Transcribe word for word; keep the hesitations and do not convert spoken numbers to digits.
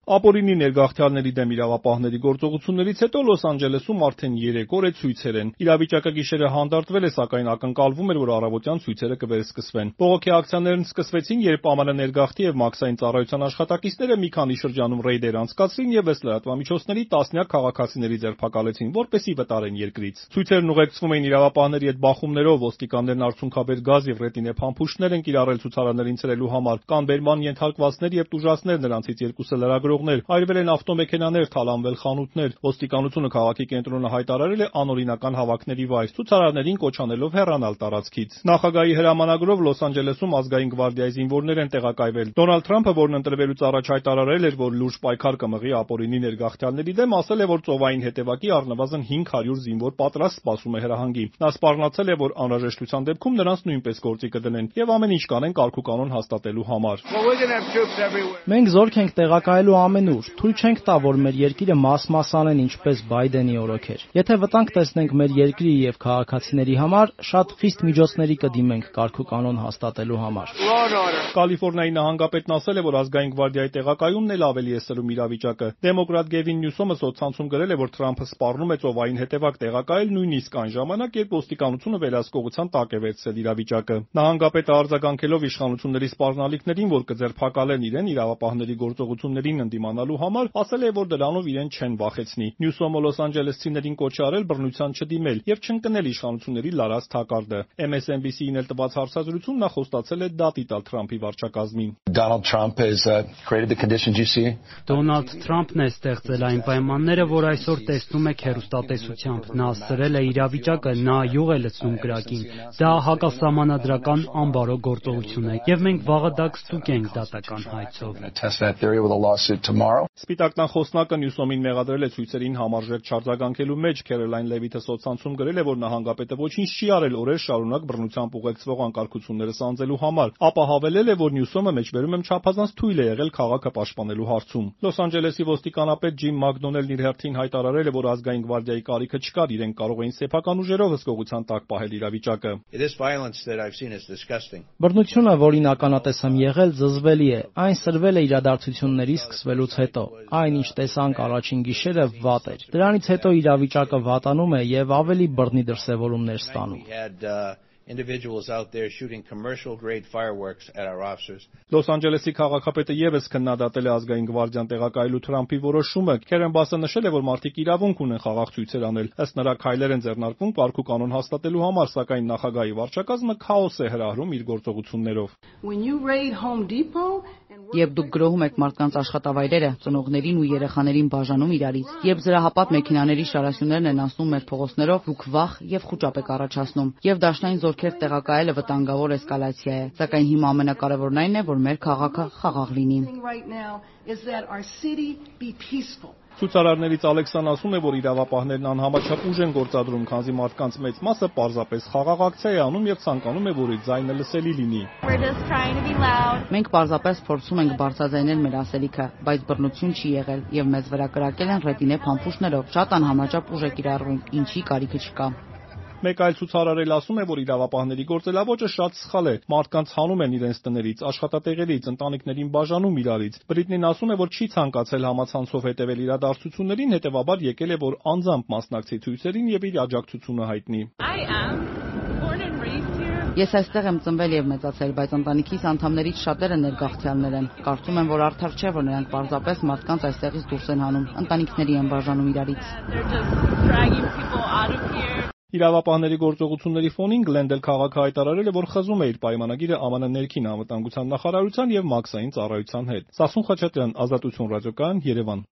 Ապօրինի ներգաղթյալների դեմ իրավապահների գործողություններից հետո Լոս Անջելեսում արդեն երեք օր է ցույցեր են։ Իրավիճակը գիշերը հանդարտվել է, սակայն ակնկալվում էր, որ առավոտյան ցույցերը կվերսկսվեն։ Բողոքի ակցիաներն սկսվեցին, երբ ԱՄՆ ներգաղթի եւ մաքսային ծառայության աշխատակիցները մի քանի շրջանում ռեյդեր անցկացրին եւ ըստ լրատվամիջոցների տասնյակ քաղաքացիների ձերբակալեցին, որպեսզի վտարեն երկրից։ Ցույցերն ուղեկցվում էին իրավապահների հետ բախումներով, ոստիկաններն արցունքաբեր գազ եւ ռետինե փամփուշտներ են կիրառել ցուցարարներին ցրելու համար, կան բերման ենթարկվածներ եւ տուժածներ, նրանցից երկուսը լրագրողներ, այրվել են ավտոմեքենաներ, թալանվել խանութներ։ Ոստիկանությունը քաղաքի կենտրոնը հայտարարել է անօրինական հավաքների վայր, ցուցարարներին կոչ անելով հեռանալ տարածքից։ Նախագահի հրամանագրով Լոս Անջելեսում ազգային գվարդիայի զինվորներ են տեղակայվել։ Դոնալդ Թրամփը, որն ընտրվելուց առաջ հայտարարել էր, որ լուրջ պայքար կմղի ապօրինի ներգաղթյալների դեմ, ասել է, որ ծովային հետևակի առնվազն հինգ հարյուր զինվոր պատրաստ սպասում է հրահանգի։ Նա սպառնացել է, որ անհրաժեշտության դեպքում նրանց նույնպես գործի կդնեն եւ ամեն ինչ կանեն կարգուկանոն հաստատելու համար։ Մենք զորք ենք տեղակայելու ամենուր։ Թույլ չենք տա, որ մեր երկիրը մաս-մաս անեն, ինչպես Բայդենի օրոքեր։ Եթե վտանգ տեսնենք մեր երկրի եւ քաղաքացիների համար, շատ խիստ միջոցների կդիմենք կարգուկանոն հաստատելու համար։ Կալիֆոռնիայի նահանգապետն ասել է, որ ազգային գվարդիայի տեղակայումն էլ ավելի է սրում իրավիճակը։ Դեմոկրատ Գևին Նյուսոմը սոցցանցում գրել է, որ Թրամփը սպառնում է ծովային հետևակ տեղակայել նույնիսկ այն ժամանակ, երբ ոստիկանությունը վերահսկողության տակ է վերցրել իրավիճակը։ Նահանգապետը արձագանքելով իշխանությունների սպառնալիքներին, որ կձերբակալեն իրեն իրավապահների գործողություններին ընդդիմանալու համար, ասել է, որ դրանով իրեն չեն վախեցնի։ Նյուսոմը Լոս Անջելեսցիներին կոչ է արել բռնության չդիմել եւ չընկնել իշխանությունների լարած թակարդը։ Էմ էս էն բի սի-ին էլ տված հարցազրույցում նա խոստացել է դատի տալ Թրամփի վարչակազմին։ Դոնալդ Թրամփն է ստեղծել այն պայմանները, որ այսօր տեսնում եք հեռուստատեսությամբ։ Նա սրել է իրավիճակը, նա յուղ է լցնում կրակին։ Դա հակասահմանադրական անբարո գործողություն է եւ մենք վաղը դա կստուգենք դատական հայցով։ Սպիտակ տան խոսնակը Նյուսոմին մեղադրել է ցույցերին համարժեք չարձագանքելու մեջ։ Քերոլայն Լևիթը սոցցանցում գրել է, որ նահանգապետը ոչինչ չի արել օրեր շարունակ բռնությամբ ուղեկցվող անկարգությունները սանձելու համար։ Ապա հավելել է, որ Նյուսոմը մեջբերում եմ չափազանց թույլ է եղել քաղաքը պաշտպանելու հարցում։ Լոս Անջելեսի ոստիկանապետ Ջիմ Մակդոնելն իր հերթին հայտարարել է, որ ազգային գվարդիայի կարիքը չկար, իրենք կարող էին սեփական ուժերով հսկողության տակ պահել իրավիճակը։ Բռնությունը, որին ականատես եմ եղել, զզվելի է։ Այն սրվել է իրադարձությունների սկսվելուց հետո։ Այն, ինչ տեսանք առաջին գիշերը, վատ էր։ Դրանից հետո իրավիճակը վատանում է եւ ավելի բռնի դրսեւորումներ ստանում։ Individuals out there shooting commercial grade fireworks at our officers. Լոս Անջելեսի քաղաքապետը եւս քննադատել է ազգային գվարդիան տեղակայելու Թրամփի որոշումը։ Քերեն Բասը նշել է, որ մարդիկ իրավունք ունեն խաղաղ ցույցեր անել։ Ըստ նրա քայլեր են ձեռնարկվում կարգուկանոն հաստատելու համար, սակայն նախագահի վարչակազմը քաոս է հրահրում իր գործողություններով։ Երբ դուք գրոհում եք մարդկանց աշխատավայրերը, ծնողներին ու երեխաներին բաժանում իրարից, երբ զրահապատ մեքենաների շարասյուններն են անցնում մեր փողոցներով, դուք վախ եւ խուճապ եք առաջացնում, եւ դաշնային զորքեր տեղակայելը վտանգավոր էսկալացիա է, սակայն հիմա ամենակարևորն այն է, որ մեր քաղաքը խաղաղ լինի։ Ցուցարարներից Ալեքսան ասում է, որ իրավապահներն անհամաչափ ուժ են գործադրում, քանզի մարդկանց մեծ մասը պարզապես խաղաղ ակցիա է անում եւ ցանկանում է, որ իր ձայնը լսելի լինի։ Մենք պարզապես փորձում ենք բարձրաձայնել մեր ասելիքը, բայց բռնություն չի եղել եւ մեզ վրա կրակել են ռետինե փամփուշտներով։ Շատ անհամաչափ ուժ է կիրառվում, ինչի կարիքը չկա։ Մեկ այլ ցուցարարել ասում է, որ իրավապահների գործելավոճը շատ սխալ է։ Մարդկանց հանում են իրենց տներից, աշխատատեղերից, ընտանիքներին բաժանում իրարից։ Բրիտնին ասում է, որ չի ցանկացել համացանցով հետևել իրադարձություններին, հետևաբար եկել է, որ անձամբ մասնակցի ցույցերին եւ իր աջակցությունը հայտնի։ Ես այստեղ եմ ծնվել եւ մեծացել, բայց ընտանիքիս անդամներից շատերը ներգաղթյալներ են։ Կարծում եմ, որ արդար չէ, որ նրանք պարզապես մարդկանց այստեղից դուրս են հանում, ընտանիքների են բաժանում իրարից։ Իրավապահների գործողությունների ֆոնին Գլենդել քաղաքը հայտարարել է, որ խզում է իր պայմանագիրը Ամն ներքին անվտանգության նախարարության եւ մաքսային ծառայության հետ։ Սասուն Խաչատրյան, Ազատություն ռադիոկայան, Երևան։